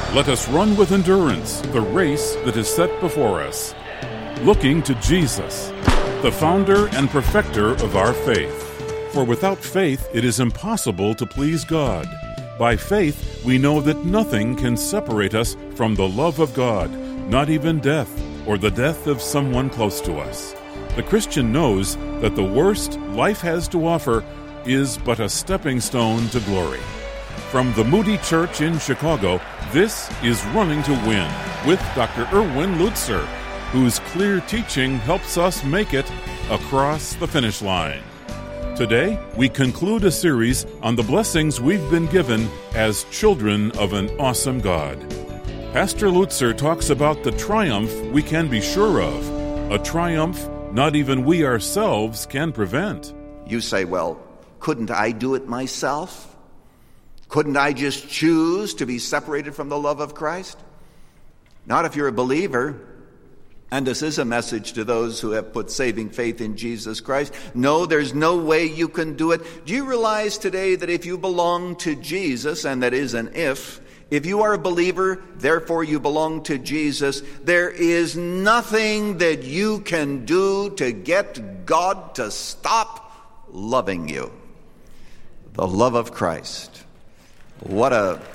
Let us run with endurance the race that is set before us, looking to Jesus, the founder and perfecter of our faith. For without faith it is impossible to please God. By faith we know that nothing can separate us from the love of God, not even death or the death of someone close to us. The Christian knows that the worst life has to offer is but a stepping stone to glory. From the Moody Church in Chicago, this is Running to Win with Dr. Erwin Lutzer, whose clear teaching helps us make it across the finish line. Today, we conclude a series on the blessings we've been given as children of an awesome God. Pastor Lutzer talks about the triumph we can be sure of, a triumph not even we ourselves can prevent. You say, well, couldn't I do it myself? Couldn't I just choose to be separated from the love of Christ? Not if you're a believer. And this is a message to those who have put saving faith in Jesus Christ. No, there's no way you can do it. Do you realize today that if you belong to Jesus, and that is an if you are a believer, therefore you belong to Jesus, there is nothing that you can do to get God to stop loving you. The love of Christ. What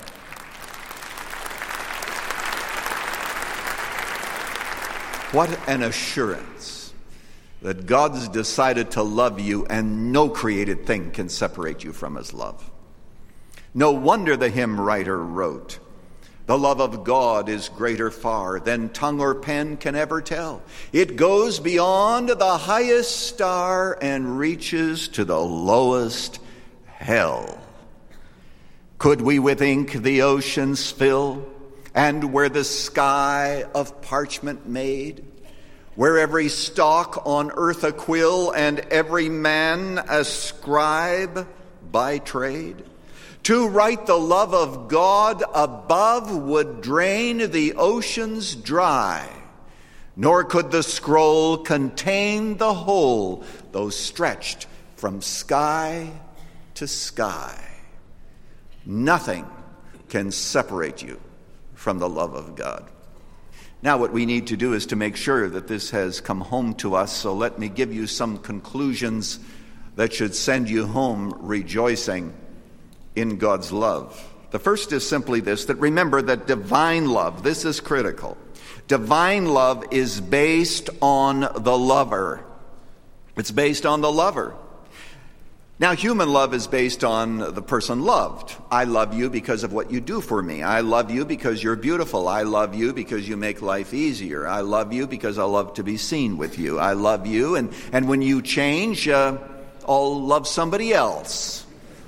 an assurance that God's decided to love you and no created thing can separate you from his love. No wonder the hymn writer wrote, "The love of God is greater far than tongue or pen can ever tell. It goes beyond the highest star and reaches to the lowest hell. Could we with ink the oceans fill, and were the sky of parchment made, where every stalk on earth a quill, and every man a scribe by trade, to write the love of God above would drain the oceans dry, nor could the scroll contain the whole, though stretched from sky to sky. Nothing can separate you from the love of God." Now what we need to do is to make sure that this has come home to us, so let me give you some conclusions that should send you home rejoicing in God's love. The first is simply this, that remember that divine love, this is critical. Divine love is based on the lover. It's based on the lover. Now, human love is based on the person loved. I love you because of what you do for me. I love you because you're beautiful. I love you because you make life easier. I love you because I love to be seen with you. I love you, and when you change, I'll love somebody else.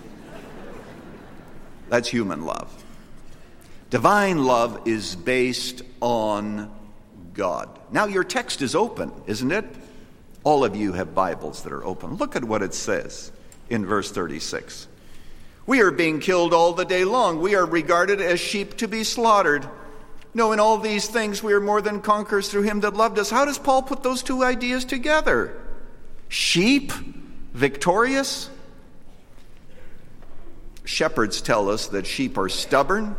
That's human love. Divine love is based on God. Now, your text is open, isn't it? All of you have Bibles that are open. Look at what it says in verse 36. "We are being killed all the day long. We are regarded as sheep to be slaughtered. No, in all these things we are more than conquerors through him that loved us." How does Paul put those two ideas together? Sheep, victorious. Shepherds tell us that sheep are stubborn.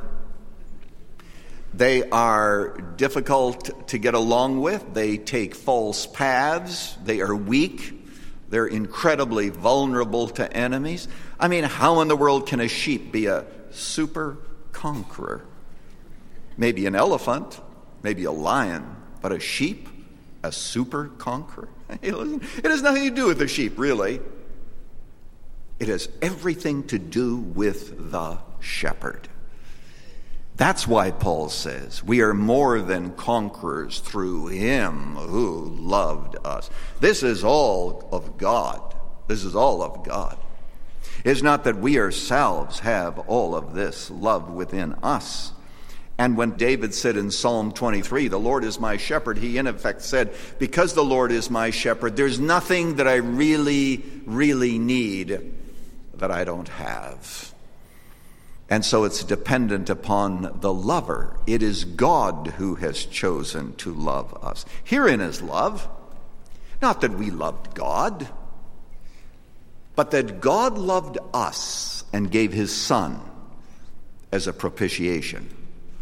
They are difficult to get along with. They take false paths. They are weak. They're incredibly vulnerable to enemies. I mean, how in the world can a sheep be a super conqueror? Maybe an elephant, maybe a lion, but a sheep, a super conqueror? It has nothing to do with the sheep, really. It has everything to do with the shepherd. That's why Paul says, we are more than conquerors through him who loved us. This is all of God. This is all of God. It's not that we ourselves have all of this love within us. And when David said in Psalm 23, "The Lord is my shepherd," he in effect said, because the Lord is my shepherd, there's nothing that I really, really need that I don't have. And so it's dependent upon the lover. It is God who has chosen to love us. Herein is love. Not that we loved God, but that God loved us and gave his Son as a propitiation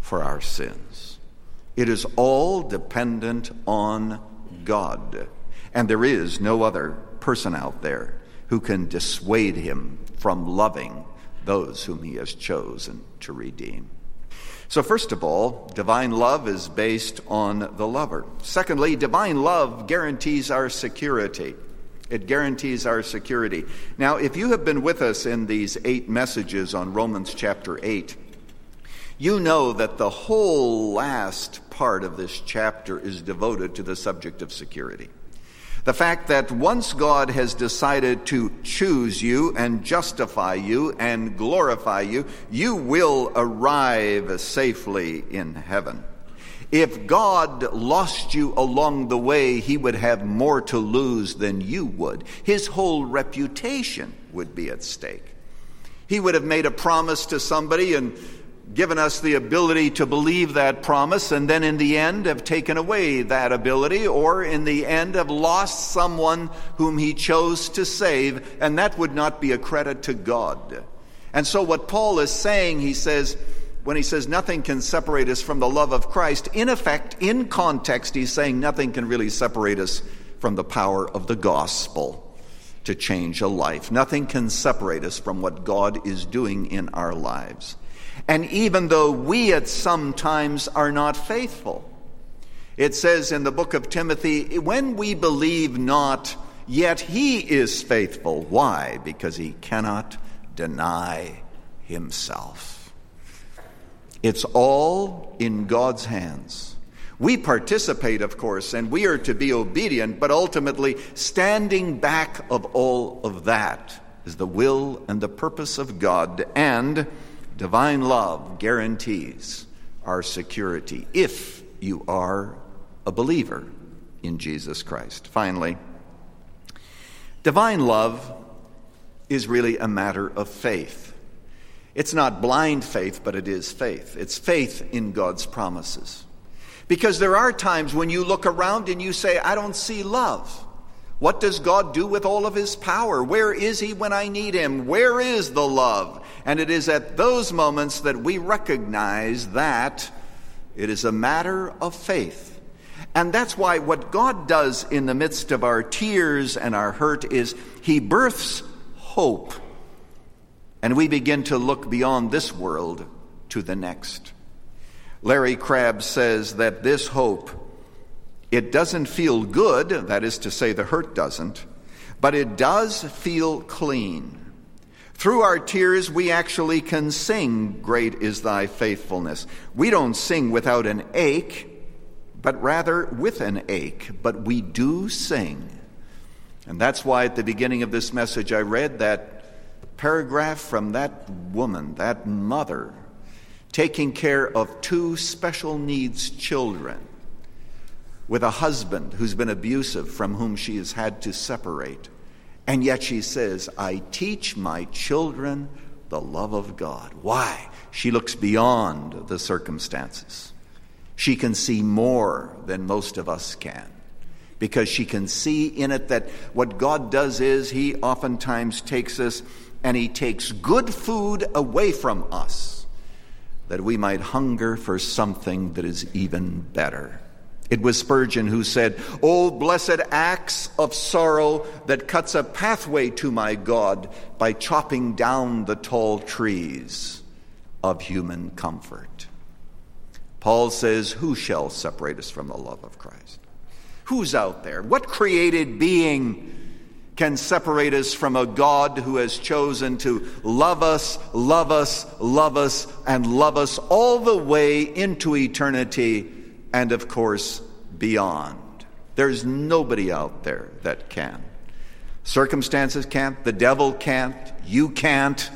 for our sins. It is all dependent on God. And there is no other person out there who can dissuade him from loving those whom he has chosen to redeem. So first of all, divine love is based on the lover. Secondly, divine love guarantees our security. It guarantees our security. Now, if you have been with us in these 8 messages on Romans chapter 8, you know that the whole last part of this chapter is devoted to the subject of security. The fact that once God has decided to choose you and justify you and glorify you, you will arrive safely in heaven. If God lost you along the way, he would have more to lose than you would. His whole reputation would be at stake. He would have made a promise to somebody and given us the ability to believe that promise, and then in the end have taken away that ability, or in the end have lost someone whom he chose to save, and that would not be a credit to God. And so what Paul is saying, he says, when he says nothing can separate us from the love of Christ, in effect, in context, he's saying nothing can really separate us from the power of the gospel to change a life. Nothing can separate us from what God is doing in our lives. And even though we at some times are not faithful, it says in the book of Timothy, when we believe not, yet he is faithful. Why? Because he cannot deny himself. It's all in God's hands. We participate, of course, and we are to be obedient, but ultimately standing back of all of that is the will and the purpose of God, and divine love guarantees our security if you are a believer in Jesus Christ. Finally, divine love is really a matter of faith. It's not blind faith, but it is faith. It's faith in God's promises. Because there are times when you look around and you say, I don't see love. What does God do with all of his power? Where is he when I need him? Where is the love? And it is at those moments that we recognize that it is a matter of faith. And that's why what God does in the midst of our tears and our hurt is he births hope. And we begin to look beyond this world to the next. Larry Crabb says that this hope, it doesn't feel good, that is to say the hurt doesn't, but it does feel clean. Through our tears, we actually can sing, "Great is thy faithfulness." We don't sing without an ache, but rather with an ache, but we do sing. And that's why at the beginning of this message I read that paragraph from that woman, that mother, taking care of 2 special needs children with a husband who's been abusive, from whom she has had to separate. And yet she says, I teach my children the love of God. Why? She looks beyond the circumstances. She can see more than most of us can, because she can see in it that what God does is he oftentimes takes us and he takes good food away from us, that we might hunger for something that is even better. It was Spurgeon who said, "Oh, blessed axe of sorrow that cuts a pathway to my God by chopping down the tall trees of human comfort." Paul says, who shall separate us from the love of Christ? Who's out there? What created being can separate us from a God who has chosen to love us, love us, love us, and love us all the way into eternity, and of course, beyond? There's nobody out there that can. Circumstances can't, the devil can't, you can't.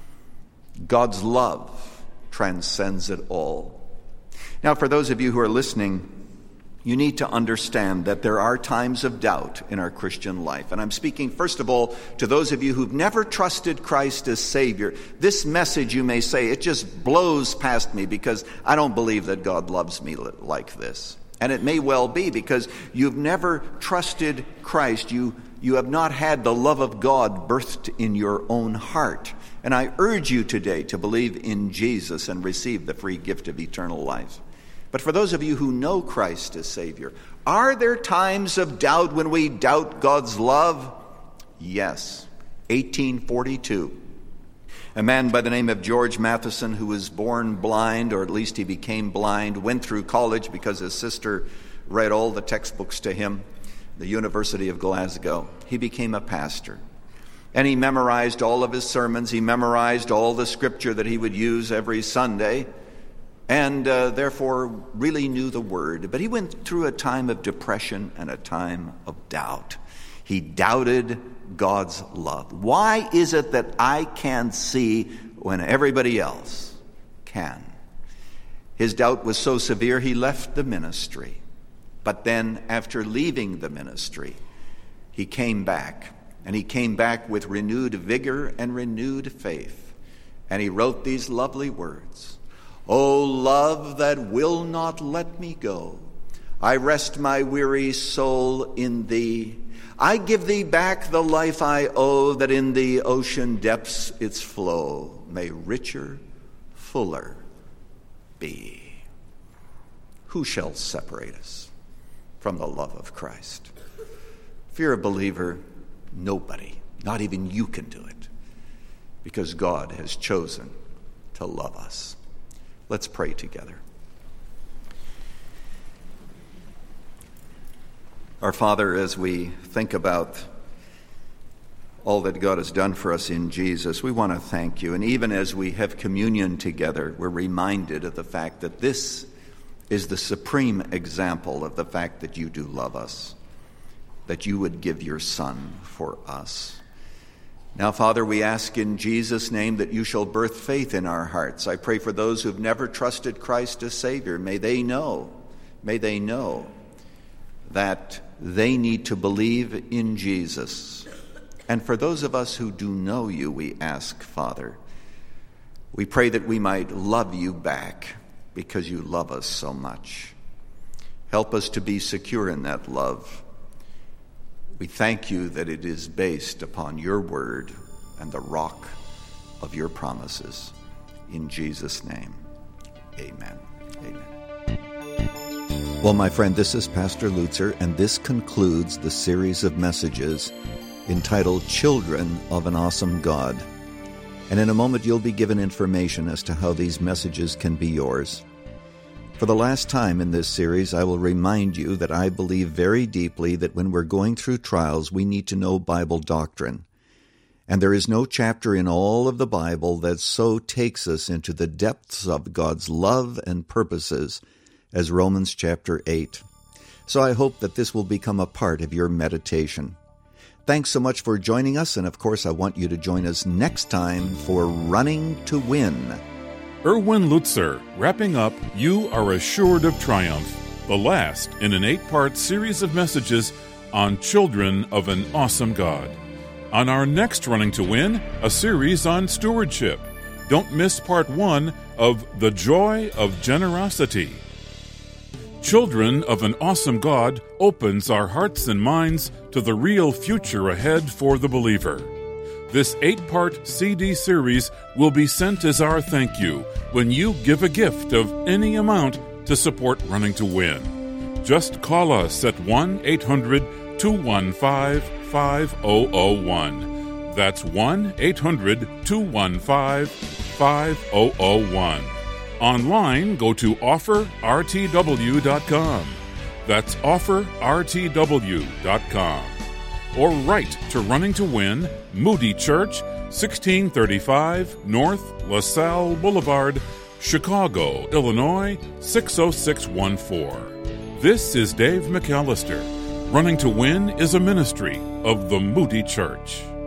God's love transcends it all. Now, for those of you who are listening, you need to understand that there are times of doubt in our Christian life. And I'm speaking, first of all, to those of you who've never trusted Christ as Savior. This message, you may say, it just blows past me because I don't believe that God loves me like this. And it may well be because you've never trusted Christ. You have not had the love of God birthed in your own heart. And I urge you today to believe in Jesus and receive the free gift of eternal life. But for those of you who know Christ as Savior, are there times of doubt when we doubt God's love? Yes. 1842. A man by the name of George Matheson, who was born blind, or at least he became blind, went through college because his sister read all the textbooks to him, the University of Glasgow. He became a pastor. And he memorized all of his sermons. He memorized all the scripture that he would use every Sunday, and therefore really knew the Word. But he went through a time of depression and a time of doubt. He doubted God's love. Why is it that I can see when everybody else can? His doubt was so severe, he left the ministry. But then, after leaving the ministry, he came back. And he came back with renewed vigor and renewed faith. And he wrote these lovely words. O love that will not let me go, I rest my weary soul in thee. I give thee back the life I owe, that in the ocean depths its flow may richer, fuller be. Who shall separate us from the love of Christ? If you're a believer, nobody, not even you, can do it, because God has chosen to love us. Let's pray together. Our Father, as we think about all that God has done for us in Jesus, we want to thank you. And even as we have communion together, we're reminded of the fact that this is the supreme example of the fact that you do love us, that you would give your Son for us. Now, Father, we ask in Jesus' name that you shall birth faith in our hearts. I pray for those who have never trusted Christ as Savior. May they know that they need to believe in Jesus. And for those of us who do know you, we ask, Father, we pray that we might love you back because you love us so much. Help us to be secure in that love. We thank you that it is based upon your word and the rock of your promises. In Jesus' name, amen. Amen. Well, my friend, this is Pastor Lutzer, and this concludes the series of messages entitled Children of an Awesome God. And in a moment, you'll be given information as to how these messages can be yours. For the last time in this series, I will remind you that I believe very deeply that when we're going through trials, we need to know Bible doctrine. And there is no chapter in all of the Bible that so takes us into the depths of God's love and purposes as Romans chapter 8. So I hope that this will become a part of your meditation. Thanks so much for joining us, and of course I want you to join us next time for Running to Win. Erwin Lutzer, wrapping up You Are Assured of Triumph, the last in an 8-part series of messages on Children of an Awesome God. On our next Running to Win, a series on stewardship. Don't miss part 1 of The Joy of Generosity. Children of an Awesome God opens our hearts and minds to the real future ahead for the believer. This 8-part CD series will be sent as our thank you when you give a gift of any amount to support Running to Win. Just call us at 1-800-215-5001. That's 1-800-215-5001. Online, go to offerrtw.com. That's offerrtw.com. Or write to Running to Win, Moody Church, 1635 North LaSalle Boulevard, Chicago, Illinois, 60614. This is Dave McAllister. Running to Win is a ministry of the Moody Church.